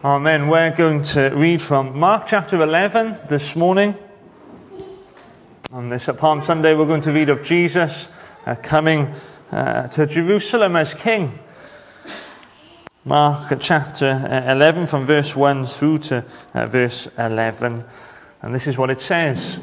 Amen. We're going to read from Mark chapter 11 this morning. On this Palm Sunday, we're going to read of Jesus coming to Jerusalem as King. Mark chapter 11 from verse 1 through to verse 11. And this is what it says.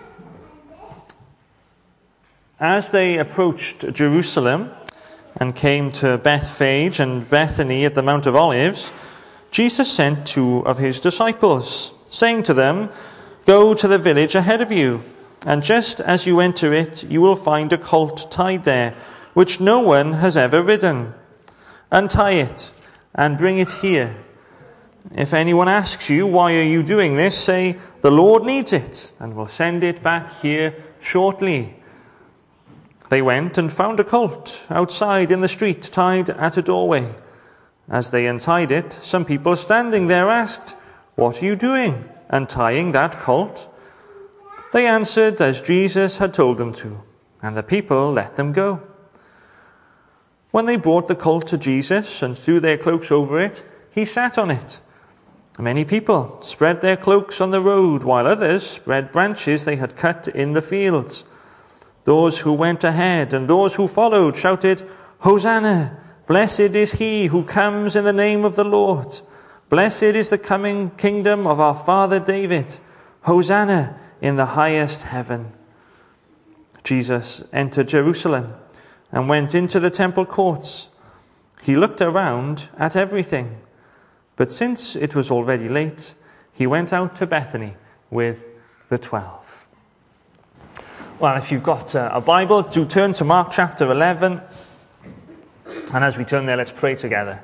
As they approached Jerusalem and came to Bethphage and Bethany at the Mount of Olives, Jesus sent 2 of his disciples, saying to them, "Go to the village ahead of you, and just as you enter it, you will find a colt tied there, which no one has ever ridden. Untie it and bring it here. If anyone asks you, 'Why are you doing this?' say, 'The Lord needs it, and will send it back here shortly.'" They went and found a colt outside in the street, tied at a doorway. As they untied it, some people standing there asked, "What are you doing, untying that colt?" They answered as Jesus had told them to, and the people let them go. When they brought the colt to Jesus and threw their cloaks over it, he sat on it. Many people spread their cloaks on the road, while others spread branches they had cut in the fields. Those who went ahead and those who followed shouted, "Hosanna! Blessed is he who comes in the name of the Lord. Blessed is the coming kingdom of our father David. Hosanna in the highest heaven." Jesus entered Jerusalem and went into the temple courts. He looked around at everything, but since it was already late, he went out to Bethany with the 12. Well, if you've got a Bible, do turn to Mark chapter 11. And as we turn there, let's pray together.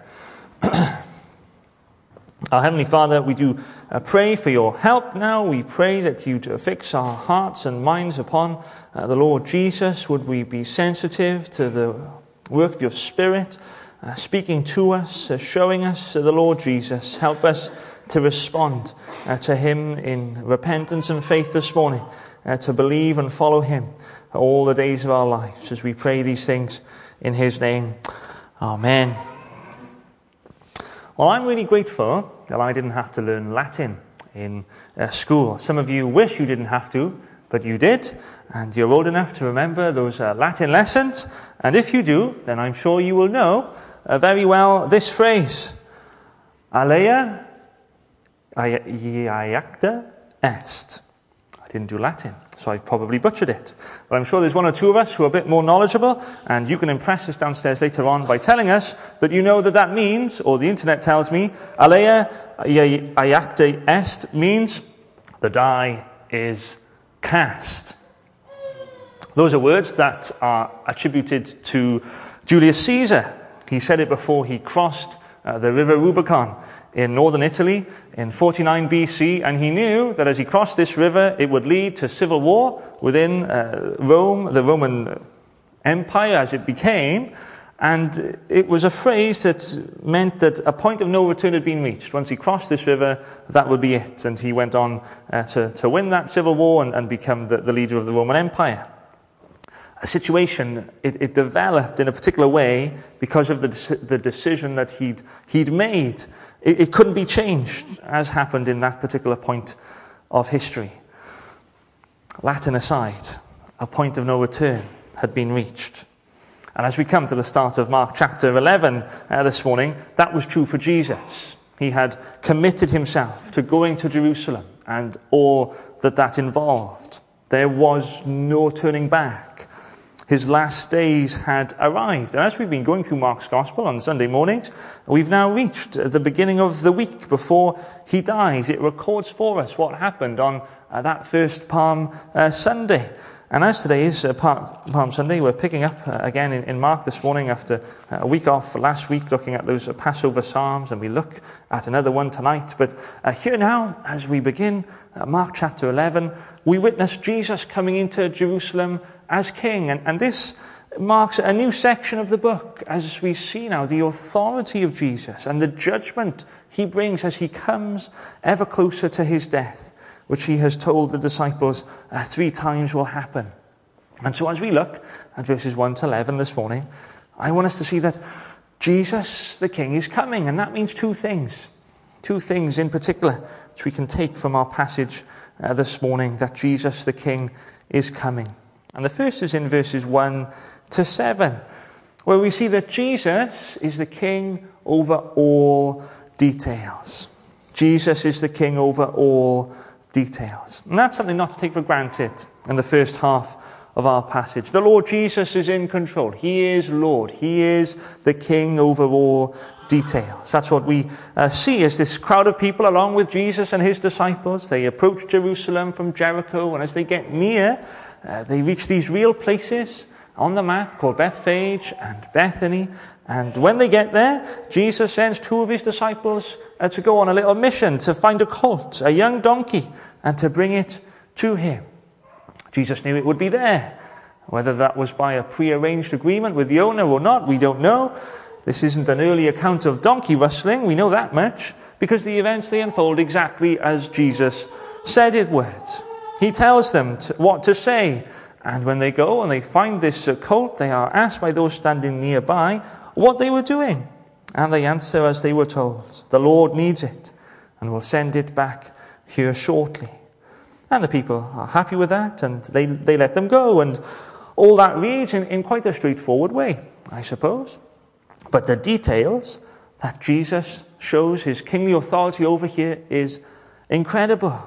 Our Heavenly Father, we do pray for your help now. We pray that you'd fix our hearts and minds upon the Lord Jesus. Would we be sensitive to the work of your Spirit, speaking to us, showing us the Lord Jesus. Help us to respond to him in repentance and faith this morning, to believe and follow him all the days of our lives, as we pray these things in his name. Amen. Well, I'm really grateful that I didn't have to learn Latin in school. Some of you wish you didn't have to, but you did, and you're old enough to remember those Latin lessons. And if you do, then I'm sure you will know very well this phrase: Alea iacta est. I didn't do Latin, so I've probably butchered it. But I'm sure there's 1 or 2 of us who are a bit more knowledgeable, and you can impress us downstairs later on by telling us that you know that means, or the internet tells me, Alea iacta est means the die is cast. Those are words that are attributed to Julius Caesar. He said it before he crossed the river Rubicon in northern Italy in 49 BC, and he knew that as he crossed this river, it would lead to civil war within Rome, the Roman Empire as it became, and it was a phrase that meant that a point of no return had been reached. Once he crossed this river, that would be it, and he went on to win that civil war and become the leader of the Roman Empire. A situation, it developed in a particular way because of the decision that he'd made. It couldn't be changed, as happened in that particular point of history. Latin aside, a point of no return had been reached. And as we come to the start of Mark chapter 11 this morning, that was true for Jesus. He had committed himself to going to Jerusalem and all that involved. There was no turning back. His last days had arrived. And as we've been going through Mark's Gospel on Sunday mornings, we've now reached the beginning of the week before he dies. It records for us what happened on that first Palm Sunday. And as today is Palm Sunday, we're picking up again in Mark this morning after a week off last week, looking at those Passover Psalms, and we look at another one tonight. But here now, as we begin Mark chapter 11, we witness Jesus coming into Jerusalem as king. And this marks a new section of the book as we see now the authority of Jesus and the judgment he brings as he comes ever closer to his death, which he has told the disciples 3 times will happen. And so as we look at verses 1 to 11 this morning, I want us to see that Jesus, the King, is coming. And that means 2 things. two things in particular which we can take from our passage this morning, that Jesus the King is coming. And the first is in verses 1 to 7, where we see that Jesus is the King over all details. Jesus is the King over all details. And that's something not to take for granted in the first half of our passage. The Lord Jesus is in control. He is Lord. He is the King over all details. That's what we see as this crowd of people, along with Jesus and his disciples, they approach Jerusalem from Jericho, and as they get near, they reach these real places on the map called Bethphage and Bethany. And when they get there, Jesus sends two of his disciples to go on a little mission to find a colt, a young donkey, and to bring it to him. Jesus knew it would be there. Whether that was by a pre-arranged agreement with the owner or not, we don't know. This isn't an early account of donkey rustling, we know that much, because the events, they unfold exactly as Jesus said it would. He tells them what to say, and when they go and they find this colt, they are asked by those standing nearby what they were doing. And they answer as they were told, "The Lord needs it, and will send it back here shortly." And the people are happy with that, and they let them go. And all that reads in quite a straightforward way, I suppose. But the details that Jesus shows his kingly authority over here is incredible.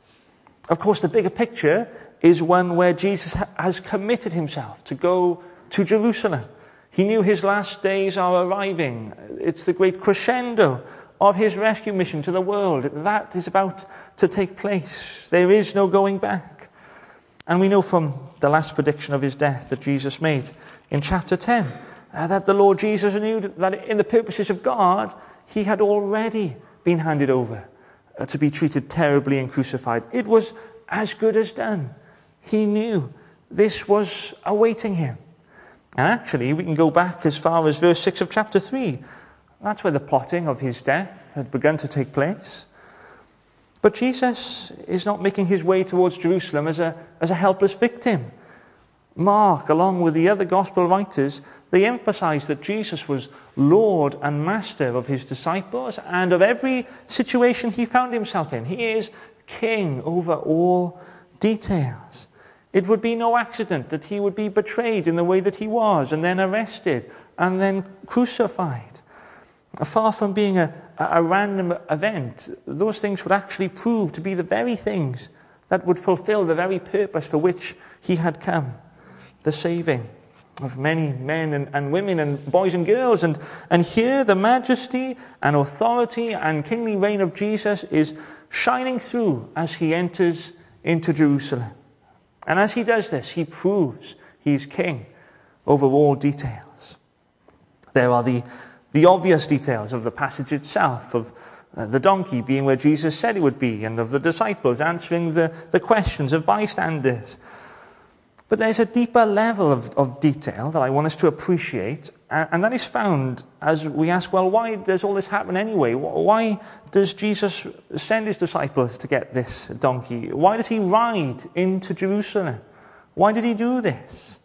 Of course, the bigger picture is one where Jesus has committed himself to go to Jerusalem. He knew his last days are arriving. It's the great crescendo of his rescue mission to the world. That is about to take place. There is no going back. And we know from the last prediction of his death that Jesus made in chapter 10, that the Lord Jesus knew that in the purposes of God, he had already been handed over to be treated terribly and crucified. It was as good as done. He knew this was awaiting him. And actually, we can go back as far as verse 6 of chapter 3. That's where the plotting of his death had begun to take place. But Jesus is not making his way towards Jerusalem as a helpless victim. Mark, along with the other gospel writers, they emphasize that Jesus was Lord and Master of his disciples and of every situation he found himself in. He is King over all details. It would be no accident that he would be betrayed in the way that he was, and then arrested, and then crucified. Far from being a random event, those things would actually prove to be the very things that would fulfill the very purpose for which he had come. The saving of many men and women and boys and girls. And here the majesty and authority and kingly reign of Jesus is shining through as he enters into Jerusalem. And as he does this, he proves he's king over all details. There are the obvious details of the passage itself, of the donkey being where Jesus said it would be, and of the disciples answering the questions of bystanders. But there's a deeper level of detail that I want us to appreciate, and that is found as we ask, well, why does all this happen anyway? Why does Jesus send his disciples to get this donkey? Why does he ride into Jerusalem? Why did he do this?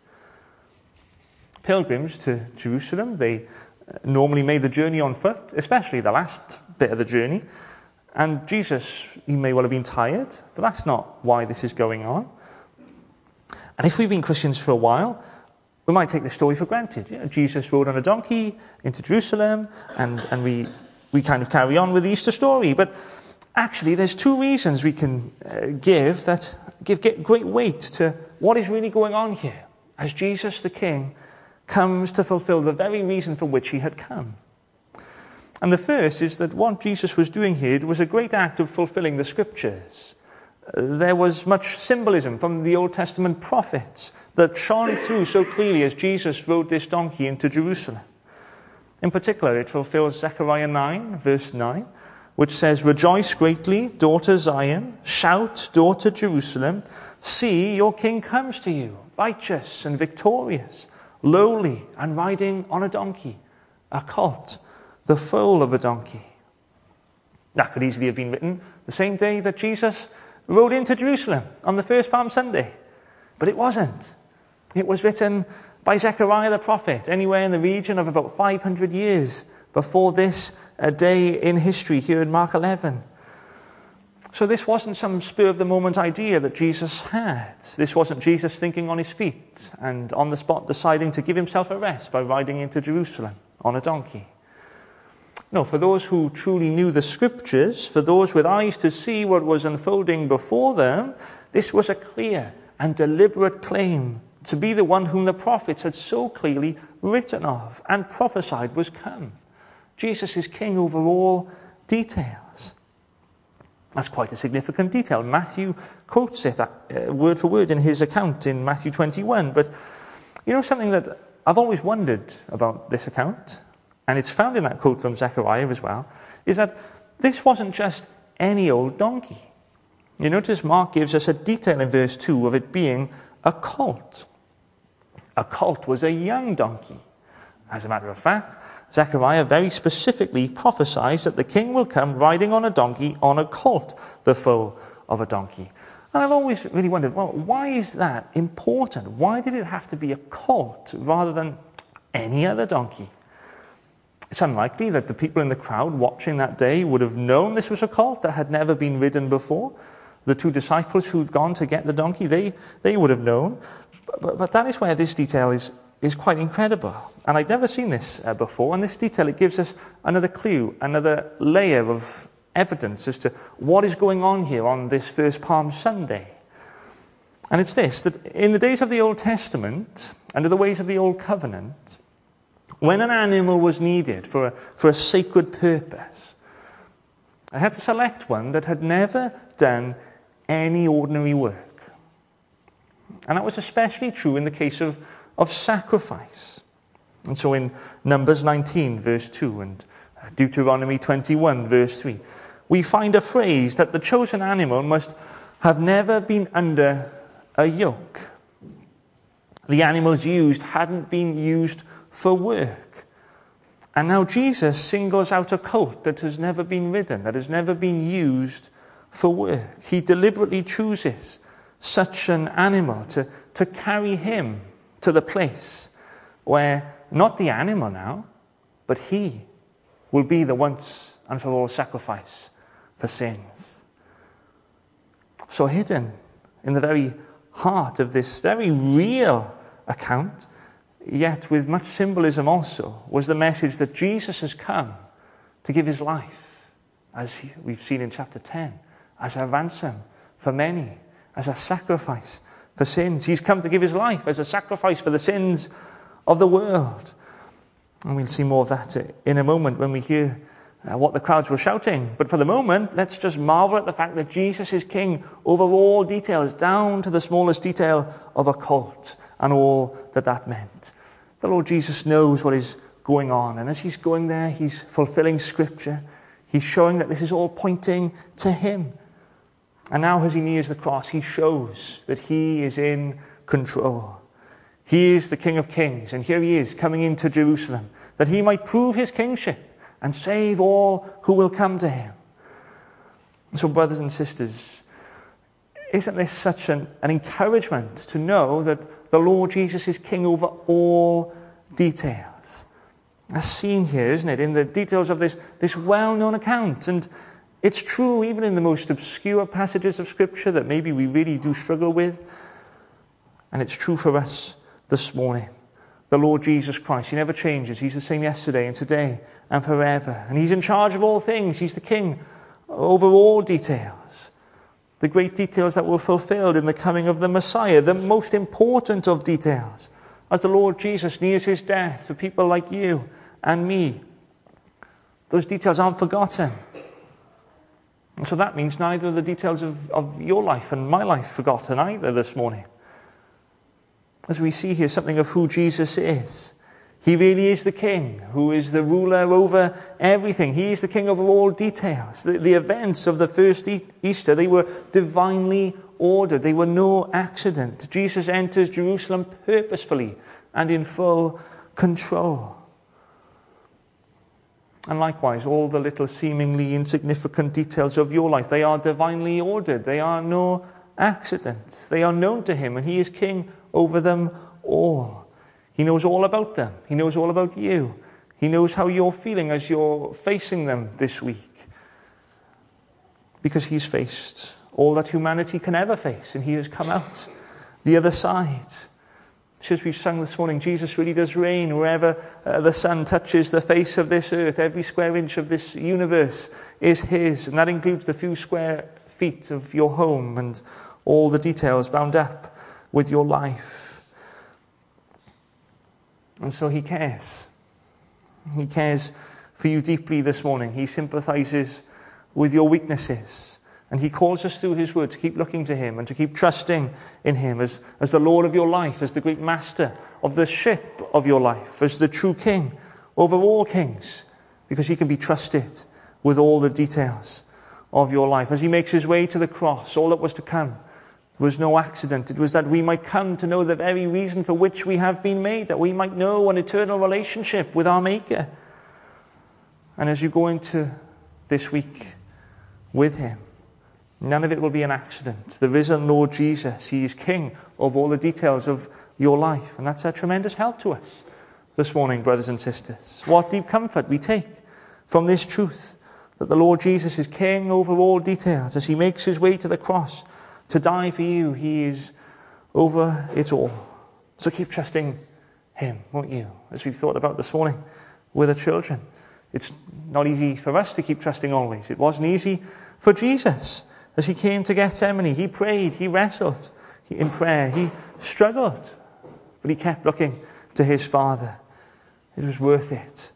Pilgrims to Jerusalem, they normally made the journey on foot, especially the last bit of the journey. And Jesus, he may well have been tired, but that's not why this is going on. And if we've been Christians for a while, we might take this story for granted. You know, Jesus rode on a donkey into Jerusalem, and we kind of carry on with the Easter story. But actually, there's two reasons we can give great weight to what is really going on here, as Jesus the King comes to fulfill the very reason for which he had come. And the first is that what Jesus was doing here was a great act of fulfilling the Scriptures. There was much symbolism from the Old Testament prophets that shone through so clearly as Jesus rode this donkey into Jerusalem. In particular, it fulfills Zechariah 9, verse 9, which says, "Rejoice greatly, daughter Zion. Shout, daughter Jerusalem. See, your king comes to you, righteous and victorious, lowly and riding on a donkey, a colt, the foal of a donkey." That could easily have been written the same day that Jesus rode into Jerusalem on the first Palm Sunday. But it wasn't. It was written by Zechariah the prophet, anywhere in the region of about 500 years before this day in history here in Mark 11. So this wasn't some spur-of-the-moment idea that Jesus had. This wasn't Jesus thinking on his feet and on the spot deciding to give himself a rest by riding into Jerusalem on a donkey. No, for those who truly knew the Scriptures, for those with eyes to see what was unfolding before them, this was a clear and deliberate claim to be the one whom the prophets had so clearly written of and prophesied was come. Jesus is king over all details. That's quite a significant detail. Matthew quotes it word for word in his account in Matthew 21. But you know something that I've always wondered about this account, and it's found in that quote from Zechariah as well, is that this wasn't just any old donkey. You notice Mark gives us a detail in verse 2 of it being a colt. A colt was a young donkey. As a matter of fact, Zechariah very specifically prophesies that the king will come riding on a donkey, on a colt, the foal of a donkey. And I've always really wondered, well, why is that important? Why did it have to be a colt rather than any other donkey? It's unlikely that the people in the crowd watching that day would have known this was a colt that had never been ridden before. The two disciples who'd gone to get the donkey, they would have known. But that is where this detail is quite incredible. And I'd never seen this before. And this detail, it gives us another clue, another layer of evidence as to what is going on here on this first Palm Sunday. And it's this, that in the days of the Old Testament, under the ways of the Old Covenant, when an animal was needed for a sacred purpose, I had to select one that had never done any ordinary work. And that was especially true in the case of sacrifice. And so in Numbers 19, verse 2, and Deuteronomy 21, verse 3, we find a phrase that the chosen animal must have never been under a yoke. The animals used hadn't been used for work. And now Jesus singles out a colt that has never been ridden, that has never been used for work. He deliberately chooses such an animal to carry him to the place where not the animal now, but he will be the once and for all sacrifice for sins. So hidden in the very heart of this very real account, yet with much symbolism also, was the message that Jesus has come to give his life, as we've seen in chapter 10, as a ransom for many, as a sacrifice for sins. He's come to give his life as a sacrifice for the sins of the world. And we'll see more of that in a moment when we hear what the crowds were shouting. But for the moment, let's just marvel at the fact that Jesus is king over all details, down to the smallest detail of a colt and all that meant. The Lord Jesus knows what is going on. And as he's going there, he's fulfilling Scripture. He's showing that this is all pointing to him. And now as he nears the cross, he shows that he is in control. He is the King of Kings, and here he is coming into Jerusalem, that he might prove his kingship and save all who will come to him. And so, brothers and sisters, isn't this such an encouragement to know that the Lord Jesus is king over all details? As seen here, isn't it, in the details of this well-known account. And it's true even in the most obscure passages of Scripture that maybe we really do struggle with. And it's true for us this morning. The Lord Jesus Christ, he never changes. He's the same yesterday and today and forever. And he's in charge of all things. He's the king over all details. The great details that were fulfilled in the coming of the Messiah, the most important of details, as the Lord Jesus nears his death for people like you and me. Those details aren't forgotten. And so that means neither are the details of your life and my life forgotten either this morning. As we see here something of who Jesus is. He really is the king who is the ruler over everything. He is the king over all details. The events of the first Easter, they were divinely ordered. They were no accident. Jesus enters Jerusalem purposefully and in full control. And likewise, all the little seemingly insignificant details of your life, they are divinely ordered. They are no accidents. They are known to him, and he is king over them all. He knows all about them. He knows all about you. He knows how you're feeling as you're facing them this week. Because he's faced all that humanity can ever face, and he has come out the other side. Just as we've sung this morning, Jesus really does reign wherever the sun touches the face of this earth. Every square inch of this universe is his, and that includes the few square feet of your home and all the details bound up with your life. And so he cares. He cares for you deeply this morning. He sympathizes with your weaknesses. And he calls us through his word to keep looking to him and to keep trusting in him as the Lord of your life, as the great master of the ship of your life, as the true king over all kings, because he can be trusted with all the details of your life. As he makes his way to the cross, all that was to come was no accident. It was that we might come to know the very reason for which we have been made, that we might know an eternal relationship with our Maker. And as you go into this week with him, none of it will be an accident. The risen Lord Jesus, he is king of all the details of your life. And that's a tremendous help to us this morning, brothers and sisters. What deep comfort we take from this truth, that the Lord Jesus is king over all details. As he makes his way to the cross to die for you, he is over it all. So keep trusting him, won't you? As we've thought about this morning with the children. It's not easy for us to keep trusting always. It wasn't easy for Jesus. As he came to Gethsemane, he prayed, he wrestled in prayer, he struggled, but he kept looking to his Father. It was worth it.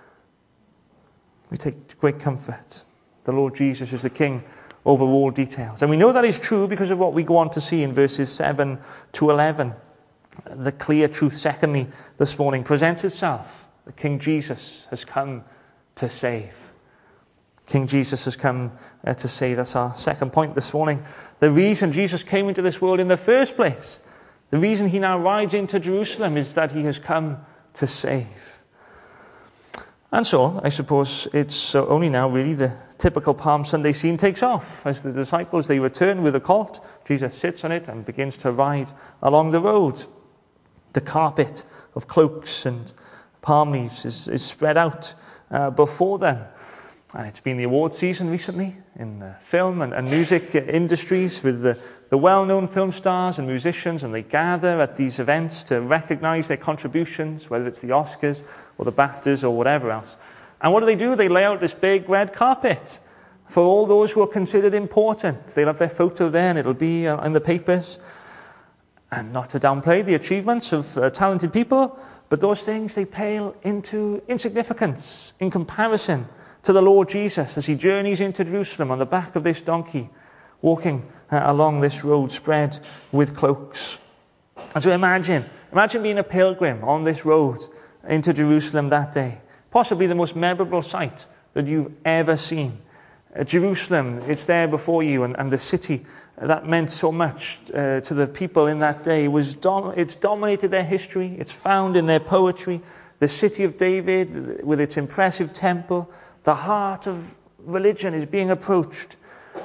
We take great comfort. The Lord Jesus is the King over all details. And we know that is true because of what we go on to see in verses 7 to 11. The clear truth, secondly, this morning presents itself. The King Jesus has come to save. King Jesus has come to save. That's our second point this morning. The reason Jesus came into this world in the first place, the reason he now rides into Jerusalem, is that he has come to save. And so, I suppose it's only now really the typical Palm Sunday scene takes off. As the disciples, they return with a colt. Jesus sits on it and begins to ride along the road. The carpet of cloaks and palm leaves is spread out before them. And it's been the award season recently in the film and music industries with the well-known film stars and musicians, and they gather at these events to recognize their contributions, whether it's the Oscars or the BAFTAs or whatever else. And what do? They lay out this big red carpet for all those who are considered important. They'll have their photo there and it'll be in the papers. And not to downplay the achievements of talented people, but those things, they pale into insignificance in comparison to the Lord Jesus as he journeys into Jerusalem on the back of this donkey, walking along this road spread with cloaks. And so imagine being a pilgrim on this road into Jerusalem that day. Possibly the most memorable sight that you've ever seen. Jerusalem, it's there before you, and the city that meant so much to the people in that day. It's dominated their history. It's found in their poetry. The city of David with its impressive temple. The heart of religion is being approached.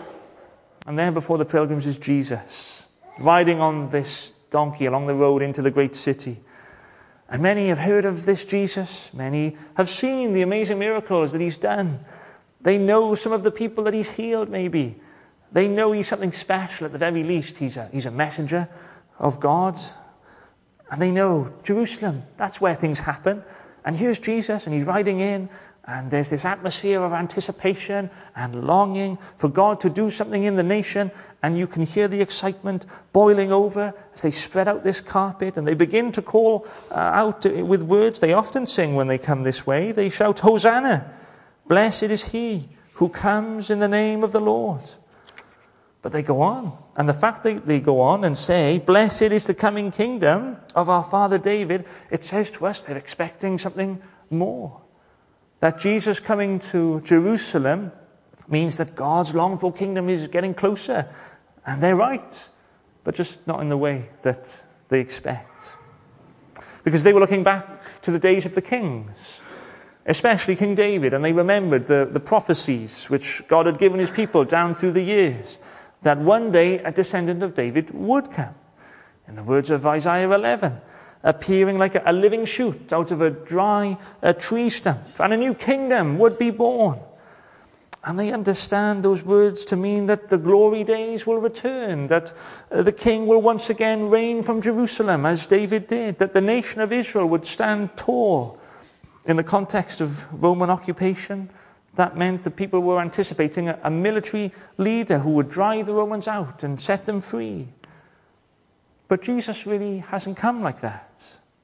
And there before the pilgrims is Jesus, riding on this donkey along the road into the great city. And many have heard of this Jesus. Many have seen the amazing miracles that he's done. They know some of the people that he's healed, maybe. They know he's something special at the very least. He's a messenger of God. And they know Jerusalem, that's where things happen. And here's Jesus, and he's riding in. And there's this atmosphere of anticipation and longing for God to do something in the nation. And you can hear the excitement boiling over as they spread out this carpet. And they begin to call out with words they often sing when they come this way. They shout, Hosanna! Blessed is he who comes in the name of the Lord. But they go on. And the fact that they go on and say, blessed is the coming kingdom of our father David, it says to us they're expecting something more. That Jesus coming to Jerusalem means that God's longed-for kingdom is getting closer. And they're right, but just not in the way that they expect. Because they were looking back to the days of the kings, especially King David, and they remembered the prophecies which God had given his people down through the years, that one day a descendant of David would come. In the words of Isaiah 11, appearing like a living shoot out of a dry tree stump, and a new kingdom would be born. And they understand those words to mean that the glory days will return, that the king will once again reign from Jerusalem as David did, that the nation of Israel would stand tall. In the context of Roman occupation, that meant that people were anticipating a military leader who would drive the Romans out and set them free. But Jesus really hasn't come like that.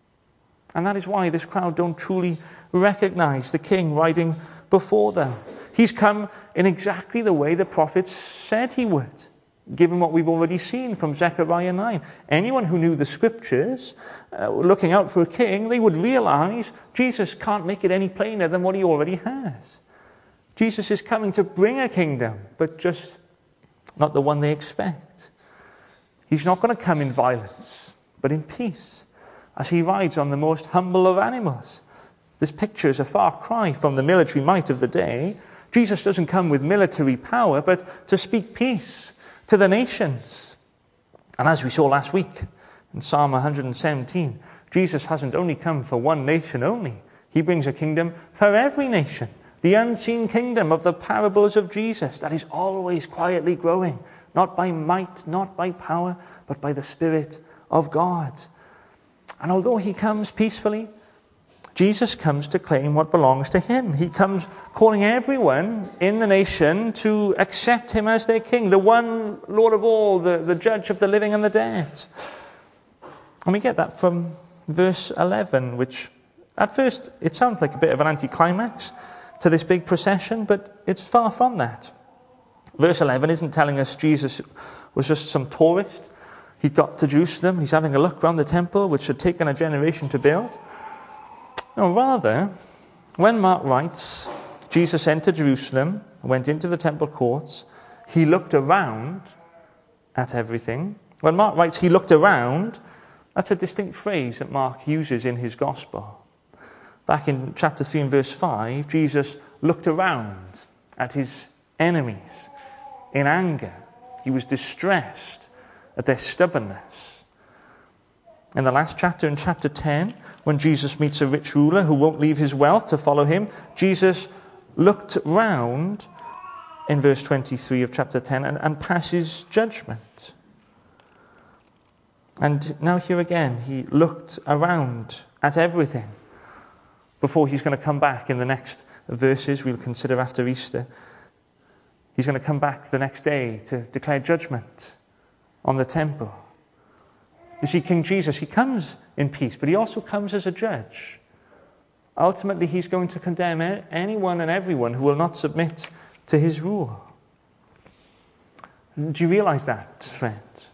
And that is why this crowd don't truly recognize the king riding before them. He's come in exactly the way the prophets said he would, given what we've already seen from Zechariah 9. Anyone who knew the scriptures, looking out for a king, they would realize Jesus can't make it any plainer than what he already has. Jesus is coming to bring a kingdom, but just not the one they expect. He's not going to come in violence, but in peace, as he rides on the most humble of animals. This picture is a far cry from the military might of the day. Jesus doesn't come with military power, but to speak peace to the nations. And as we saw last week in Psalm 117, Jesus hasn't only come for one nation only. He brings a kingdom for every nation. The unseen kingdom of the parables of Jesus that is always quietly growing, not by might, not by power, but by the Spirit of God. And although he comes peacefully, Jesus comes to claim what belongs to him. He comes calling everyone in the nation to accept him as their king, the one Lord of all, the judge of the living and the dead. And we get that from verse 11, which at first it sounds like a bit of an anticlimax to this big procession, but it's far from that. Verse 11 isn't telling us Jesus was just some tourist. He got to Jerusalem, he's having a look around the temple, which had taken a generation to build. No, rather, when Mark writes, Jesus entered Jerusalem, went into the temple courts, he looked around at everything. When Mark writes, he looked around, that's a distinct phrase that Mark uses in his gospel. Back in chapter 3 and verse 5, Jesus looked around at his enemies in anger. He was distressed at their stubbornness. In the last chapter, in chapter 10, when Jesus meets a rich ruler who won't leave his wealth to follow him, Jesus looked round in verse 23 of chapter 10 and passes judgment. And now here again, he looked around at everything before he's going to come back in the next verses we'll consider after Easter. He's going to come back the next day to declare judgment on the temple. You see, King Jesus, he comes in peace, but he also comes as a judge. Ultimately, he's going to condemn anyone and everyone who will not submit to his rule. Do you realize that, friends?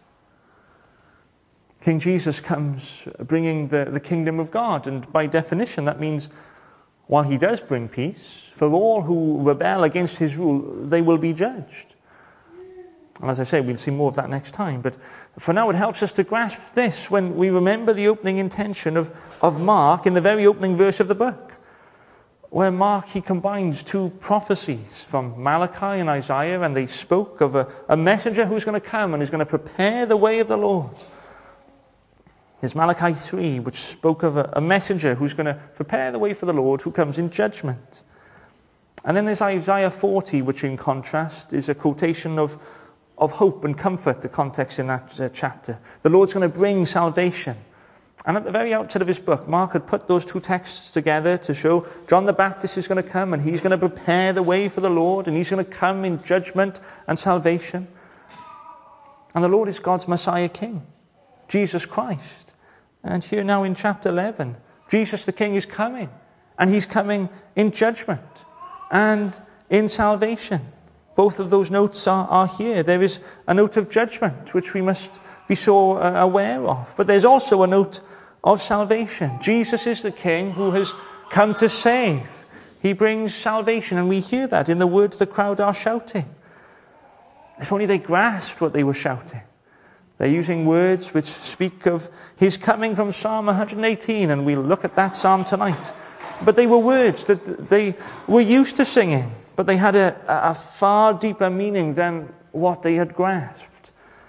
King Jesus comes bringing the kingdom of God, and by definition that means while he does bring peace, for all who rebel against his rule, they will be judged. And as I say, we'll see more of that next time. But for now, it helps us to grasp this when we remember the opening intention of Mark in the very opening verse of the book, where Mark, he combines two prophecies from Malachi and Isaiah, and they spoke of a messenger who's going to come and is going to prepare the way of the Lord. There's Malachi 3, which spoke of a messenger who's going to prepare the way for the Lord, who comes in judgment. And then there's Isaiah 40, which in contrast is a quotation of hope and comfort, the context in that chapter. The Lord's going to bring salvation. And at the very outset of his book, Mark had put those two texts together to show John the Baptist is going to come and he's going to prepare the way for the Lord, and he's going to come in judgment and salvation. And the Lord is God's Messiah King, Jesus Christ. And here now in chapter 11, Jesus the King is coming, and he's coming in judgment and in salvation. Both of those notes are here. There is a note of judgment, which we must be so aware of. But there's also a note of salvation. Jesus is the King who has come to save. He brings salvation, and we hear that in the words the crowd are shouting. If only they grasped what they were shouting. They're using words which speak of his coming from Psalm 118, and we'll look at that psalm tonight. But they were words that they were used to singing, but they had a far deeper meaning than what they had grasped.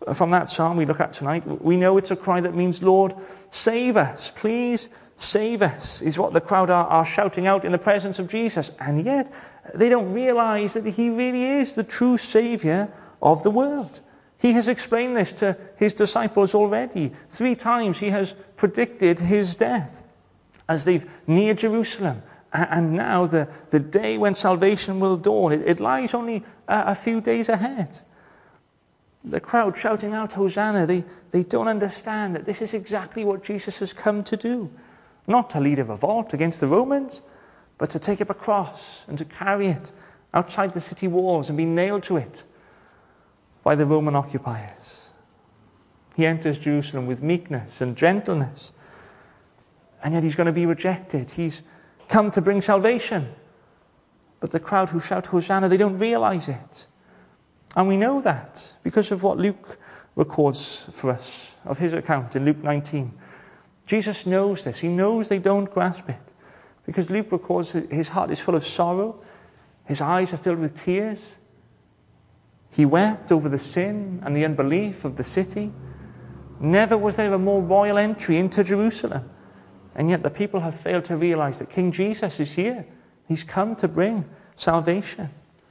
from that psalm we look at tonight, we know it's a cry that means, Lord, save us. Please save us, is what the crowd are shouting out in the presence of Jesus. And yet, they don't realize that he really is the true Savior of the world. He has explained this to his disciples already. 3 times he has predicted his death as they've neared Jerusalem. And now the day when salvation will dawn, it lies only a few days ahead. The crowd shouting out, Hosanna, they don't understand that this is exactly what Jesus has come to do. Not to lead a revolt against the Romans, but to take up a cross and to carry it outside the city walls and be nailed to it by the Roman occupiers. He enters Jerusalem with meekness and gentleness, and yet he's going to be rejected. He's come to bring salvation. But the crowd who shout Hosanna, they don't realize it. And we know that because of what Luke records for us of his account in Luke 19. Jesus knows this. He knows they don't grasp it. Because Luke records his heart is full of sorrow. His eyes are filled with tears. He wept over the sin and the unbelief of the city. Never was there a more royal entry into Jerusalem. And yet the people have failed to realize that King Jesus is here. He's come to bring salvation.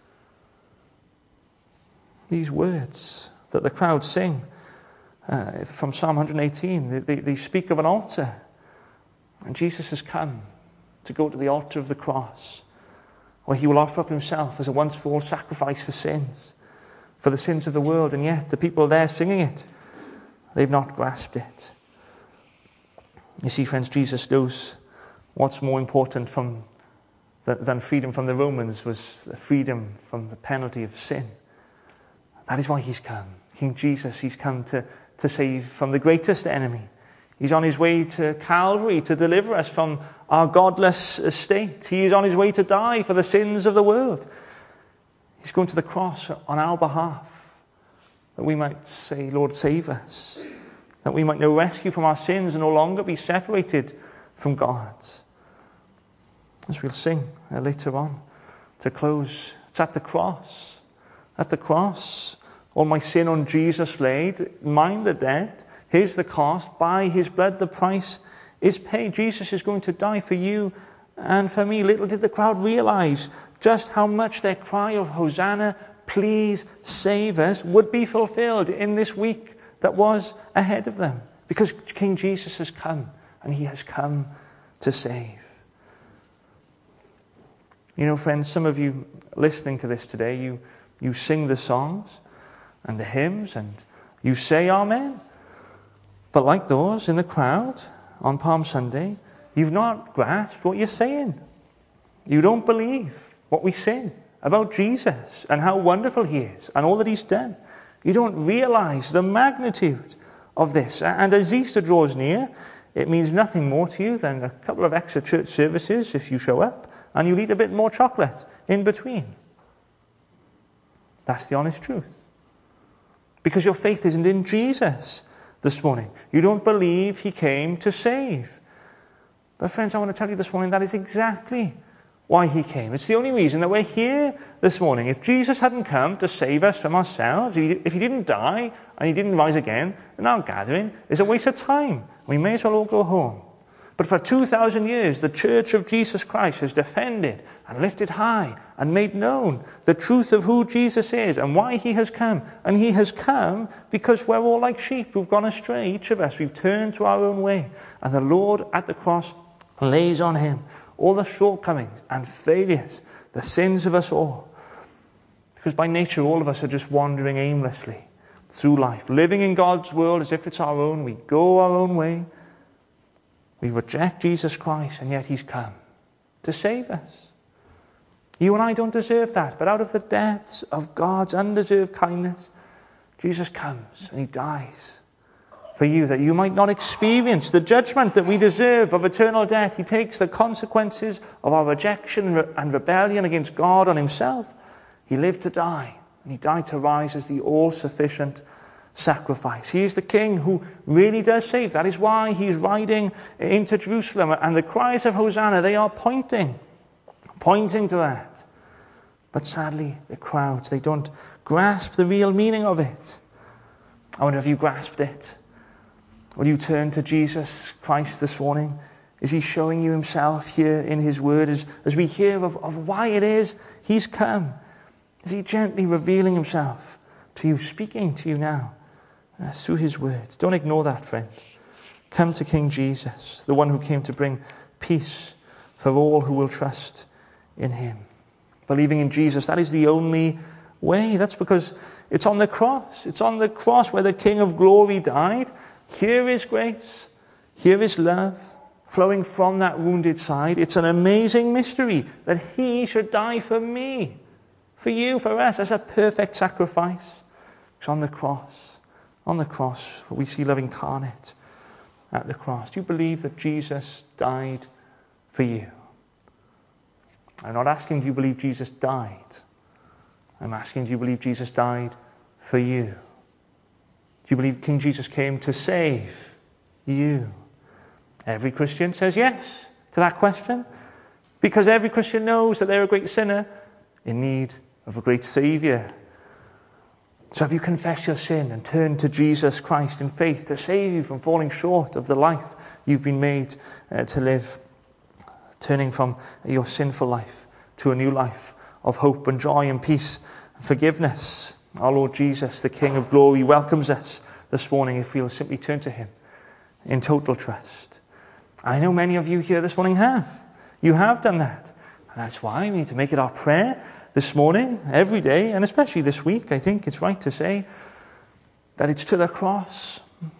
These words that the crowd sing from Psalm 118, they speak of an altar. And Jesus has come to go to the altar of the cross, where he will offer up himself as a once-for-all sacrifice for sins, for the sins of the world. And yet the people there singing it, they've not grasped it. You see, friends, Jesus knows what's more important than freedom from the Romans was the freedom from the penalty of sin. That is why he's come. King Jesus, he's come to save from the greatest enemy. He's on his way to Calvary to deliver us from our godless state. He is on his way to die for the sins of the world. He's going to the cross on our behalf, that we might say, Lord, save us. That we might know rescue from our sins and no longer be separated from God. As we'll sing later on to close, it's at the cross. At the cross, all my sin on Jesus laid, mine the debt, his the cost, by his blood the price is paid. Jesus is going to die for you and for me. Little did the crowd realize just how much their cry of Hosanna, please save us, would be fulfilled in this week that was ahead of them. Because King Jesus has come, and he has come to save. You know, friends, some of you listening to this today, you sing the songs and the hymns, and you say amen. But like those in the crowd on Palm Sunday, you've not grasped what you're saying. You don't believe what we sing about Jesus and how wonderful he is and all that he's done. You don't realize the magnitude of this. And as Easter draws near, it means nothing more to you than a couple of extra church services if you show up, and you'll eat a bit more chocolate in between. That's the honest truth. Because your faith isn't in Jesus this morning. You don't believe he came to save. But friends, I want to tell you this morning that is exactly why he came. It's the only reason that we're here this morning. If Jesus hadn't come to save us from ourselves, if he didn't die and he didn't rise again, then our gathering is a waste of time. We may as well all go home. But for 2,000 years, the Church of Jesus Christ has defended and lifted high and made known the truth of who Jesus is and why he has come. And he has come because we're all like sheep who've gone astray, each of us. We've turned to our own way. And the Lord at the cross lays on him all the shortcomings and failures, the sins of us all. Because by nature, all of us are just wandering aimlessly through life, living in God's world as if it's our own. We go our own way. We reject Jesus Christ, and yet he's come to save us. You and I don't deserve that, but out of the depths of God's undeserved kindness, Jesus comes and he dies for you, that you might not experience the judgment that we deserve of eternal death. He takes the consequences of our rejection and rebellion against God on himself. He lived to die, and he died to rise as the all-sufficient sacrifice. He is the King who really does save. That is why he's riding into Jerusalem, and the cries of Hosanna, they are pointing to that. But sadly, the crowds, they don't grasp the real meaning of it. I wonder if you grasped it. Will you turn to Jesus Christ this morning? Is he showing you himself here in his word as we hear of why it is he's come? Is he gently revealing himself to you, speaking to you now through his word? Don't ignore that, friend. Come to King Jesus, the one who came to bring peace for all who will trust in him. Believing in Jesus, that is the only way. That's because it's on the cross. It's on the cross where the King of glory died. Here is grace. Here is love flowing from that wounded side. It's an amazing mystery that he should die for me, for you, for us, as a perfect sacrifice. It's on the cross. On the cross, we see love incarnate at the cross. Do you believe that Jesus died for you? I'm not asking, do you believe Jesus died? I'm asking, do you believe Jesus died for you? Do you believe King Jesus came to save you? Every Christian says yes to that question, because every Christian knows that they're a great sinner in need of a great Saviour. So have you confessed your sin and turned to Jesus Christ in faith to save you from falling short of the life you've been made to live? Turning from your sinful life to a new life of hope and joy and peace and forgiveness. Our Lord Jesus, the King of glory, welcomes us this morning if we'll simply turn to him in total trust. I know many of you here this morning have. You have done that. And that's why we need to make it our prayer this morning, every day, and especially this week. I think it's right to say that it's to the cross,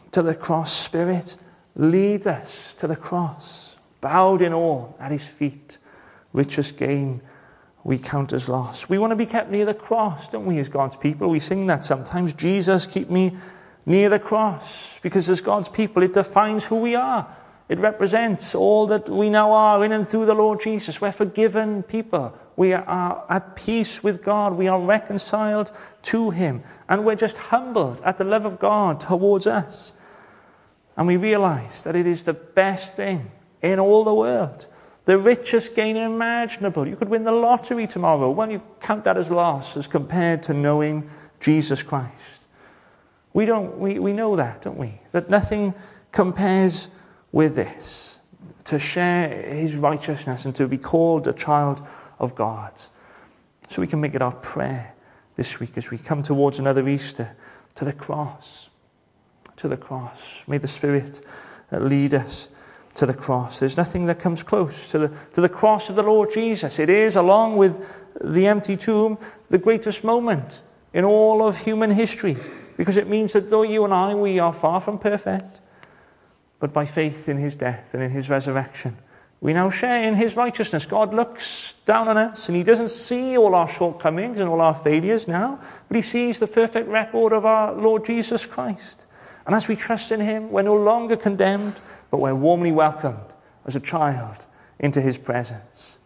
Spirit. Lead us to the cross, bowed in awe at his feet. Richest gain we count as loss. We want to be kept near the cross, don't we, as God's people? We sing that sometimes. Jesus, keep me near the cross. Because as God's people, it defines who we are. It represents all that we now are in and through the Lord Jesus. We're forgiven people. We are at peace with God. We are reconciled to him. And we're just humbled at the love of God towards us. And we realize that it is the best thing in all the world. The richest gain imaginable. You could win the lottery tomorrow. Well, you count that as loss as compared to knowing Jesus Christ. We know that, don't we? That nothing compares with this. To share his righteousness and to be called a child of God. So we can make it our prayer this week as we come towards another Easter, to the cross. To the cross. May the Spirit lead us to the cross. There's nothing that comes close to the cross of the Lord Jesus. It is, along with the empty tomb, the greatest moment in all of human history, because it means that though you and I, we are far from perfect, but by faith in his death and in his resurrection, we now share in his righteousness. God looks down on us and he doesn't see all our shortcomings and all our failures now, but he sees the perfect record of our Lord Jesus Christ. And as we trust in him, we're no longer condemned, but we're warmly welcomed as a child into his presence.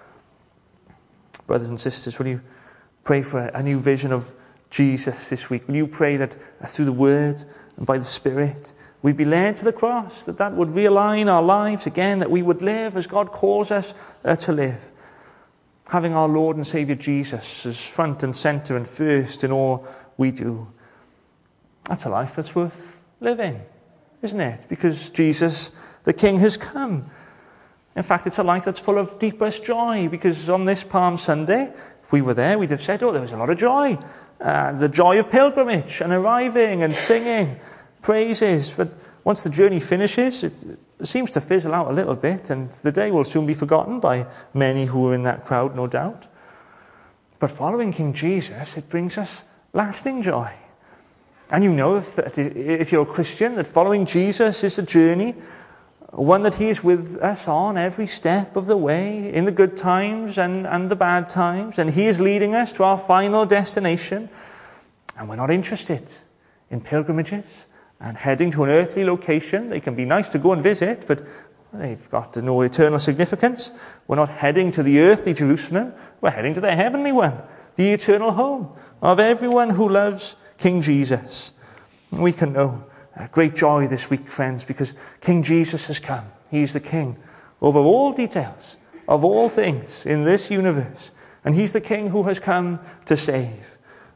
Brothers and sisters, will you pray for a new vision of Jesus this week? Will you pray that through the word and by the Spirit, we'd be led to the cross, that would realign our lives again, that we would live as God calls us to live, having our Lord and Saviour Jesus as front and centre and first in all we do. That's a life that's worth living, isn't it? Because Jesus, the King, has come. In fact, it's a life that's full of deepest joy, because on this Palm Sunday, if we were there, we'd have said, there was a lot of joy. The joy of pilgrimage and arriving and singing praises. But once the journey finishes, it seems to fizzle out a little bit, and the day will soon be forgotten by many who were in that crowd, no doubt. But following King Jesus, it brings us lasting joy. And you know, if you're a Christian, that following Jesus is a journey, one that he is with us on every step of the way, in the good times and the bad times, and he is leading us to our final destination. And we're not interested in pilgrimages and heading to an earthly location. They can be nice to go and visit, but they've got no eternal significance. We're not heading to the earthly Jerusalem. We're heading to the heavenly one, the eternal home of everyone who loves King Jesus. We can know great joy this week, friends, because King Jesus has come. He's the King over all details of all things in this universe. And he's the King who has come to save.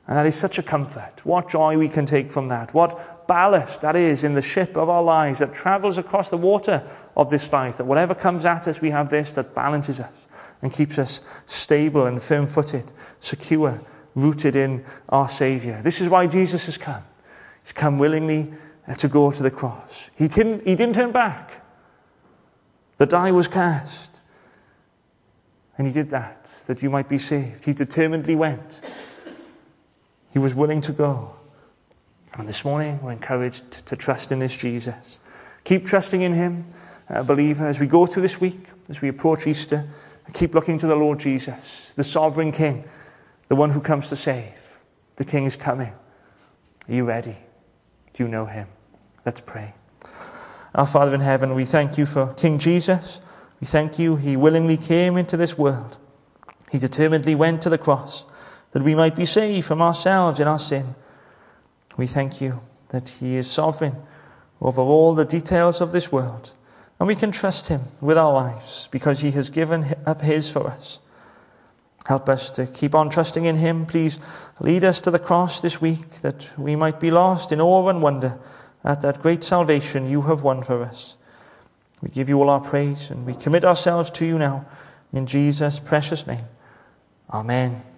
And that is such a comfort. What joy we can take from that. What ballast that is in the ship of our lives that travels across the water of this life. That whatever comes at us, we have this that balances us and keeps us stable and firm-footed, secure, rooted in our Saviour. This is why Jesus has come. He's come willingly to go to the cross. He didn't turn back. The die was cast. And he did that you might be saved. He determinedly went. He was willing to go. And this morning we're encouraged to trust in this Jesus. Keep trusting in him, believer, as we go through this week, as we approach Easter. Keep looking to the Lord Jesus, the sovereign King, the one who comes to save. The King is coming. Are you ready? Do you know him? Let's pray. Our Father in heaven, we thank you for King Jesus. We thank you he willingly came into this world. He determinedly went to the cross that we might be saved from ourselves and our sin. We thank you that he is sovereign over all the details of this world. And we can trust him with our lives because he has given up his for us. Help us to keep on trusting in him. Please lead us to the cross this week that we might be lost in awe and wonder at that great salvation you have won for us. We give you all our praise and we commit ourselves to you now in Jesus' precious name. Amen.